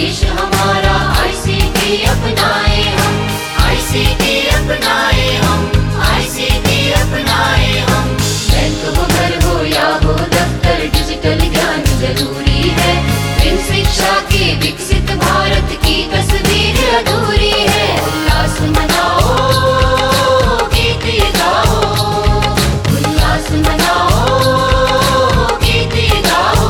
देश हमारा आईसीटी अपनाए हम, आईसीटी अपनाए हम, आईसीटी अपनाए हम। बैंक हो घर हो या हो दफ्तर, डिजिटल ज्ञान जरूरी है। बिन शिक्षा के विकसित भारत की तस्वीर अधूरी है। उल्लास मनाओ, गीत ये गाओ, उल्लास मनाओ, गीत ये गाओ।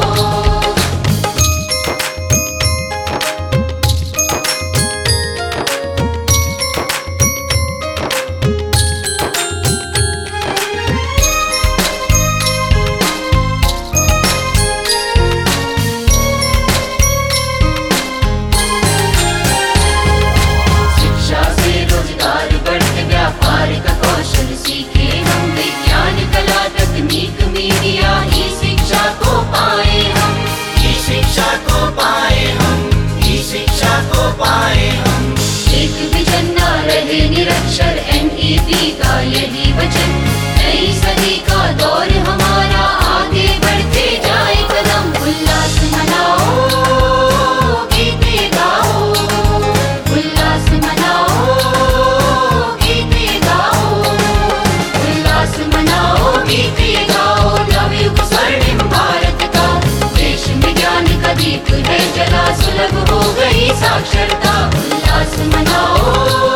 शिक्षा से रोजगार बढ़े, व्यापार का कौशल सीखे हम। विज्ञान कला तकनीक मीडिया ई शिक्षा को पाए हम, ई शिक्षा को पाए हम, ई शिक्षा को पाए हम। एक विजन न रहे निरक्षर, एनईपी का यही वचन। नई सदी का दौर हमारा, आगे बढ़ते जाए कदम। उल्लास मनाओ, गीत ये गाओ, उल्लास मनाओ, गीत ये गाओ, उल्लास मनाओ, गीत ये गाओ। नवयुग स्वर्णिम भारत का, देश में ज्ञान का दीप है जला। सुलभ हो गई साक्षरता, उल्लास मनाओ।